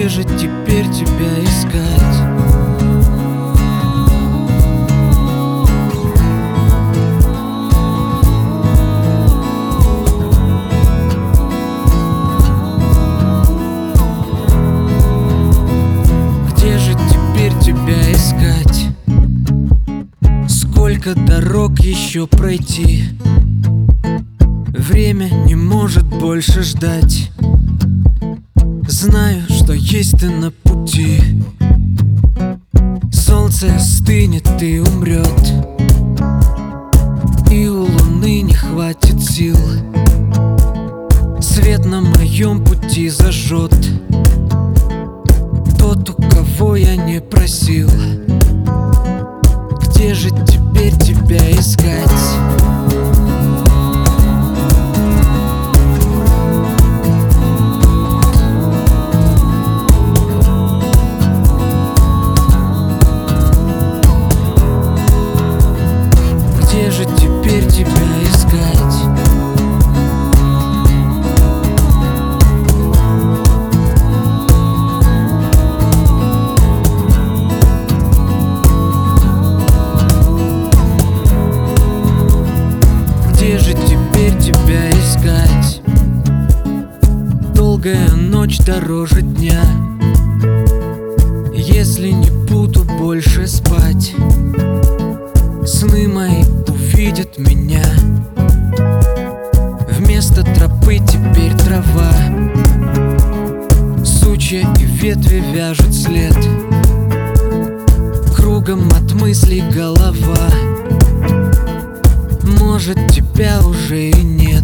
Где же теперь тебя искать? Где же теперь тебя искать? Сколько дорог еще пройти? Время не может больше ждать. Знаю, что есть ты на пути. Солнце остынет и умрет, и у луны не хватит сил. Свет на моем пути зажжет тот, у кого я не просил. Где же теперь тебя искать? Где же теперь тебя искать? Где же теперь тебя искать? Долгая ночь дороже дня. Если не буду больше спать, сны мои увидят меня. Вместо тропы теперь трава. Сучья и ветви вяжут след. Кругом от мыслей голова. Может, тебя уже и нет.